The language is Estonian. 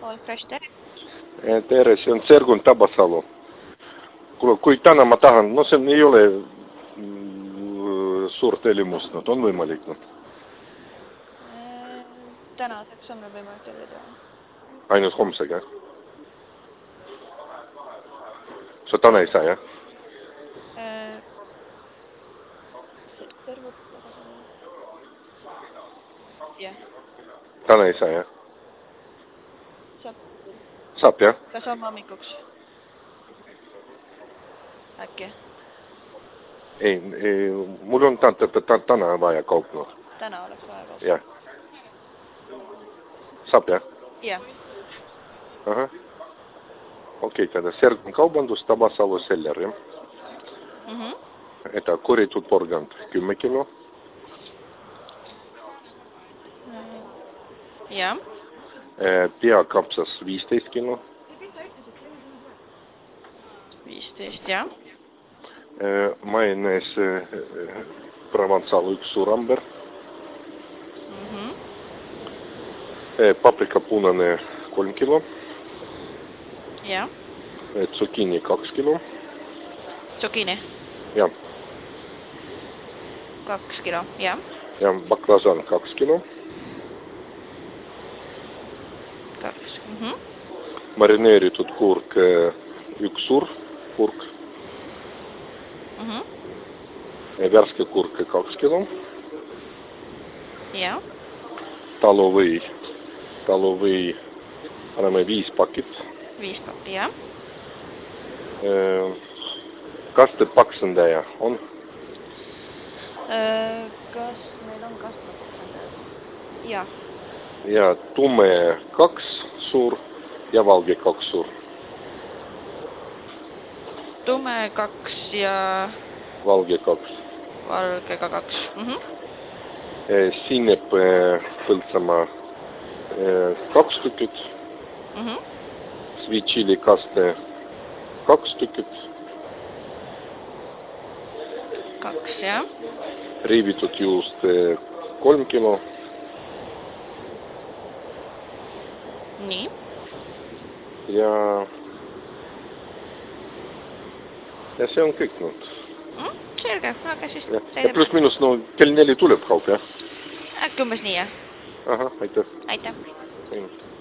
All Fresh, tere. Tere, see on Sergun Tabasalu. Kuule, kui täna ma tahan, no see ei ole suurt elimust, on võimalik. Tänaseks on võimalik tellida. Ainult homsega? Sa täna ei saa, jah? Jah. Täna ei saa, jah? Saab. Saab, jah? Kas on hommikuks? Äkki? Ei, mul on täna vaja kaupnud. Täna oleks vaja kaupnud? Jah. Saab, jah? Jah. Ahah. Okei, täna Sergun kaubandus, Tabasalu seller, jah? Это koritud porgand 10 kilo. Jah. Peakapsas 15 kilo. 15, jah. Majonees Provençal 1 suuramber. Paprika punane 3 kilo. Jah. Zucchini 2 kilo. Zucchini? Jah. 2 kilo, jah. Ja baklažan 2 kilo. 2, Marineeritud kurk 1 suur kurk. Värske kurk 2 kilo. Jah. Talovõi paneme 5 pakit. 5 pakki, jah. Kastepaksendaja on? Kas meil on kastepaksendaja? Jah. Ja tume 2 suur ja valge 2 suur. Tume 2 ja... Valge 2. Valgega 2. Sinep Põltsamaa 2 tükit. Sweet chili kaste 2 tükit. 2, jah. Riivitud juust 3 kilo. Nii. Ja see on kõik nüüd. Selge, aga siis... Ja plus minus, kell 4 tuleb kaup, jah? Äkki umbes nii, jah? Ahah, aitäh. Aitäh.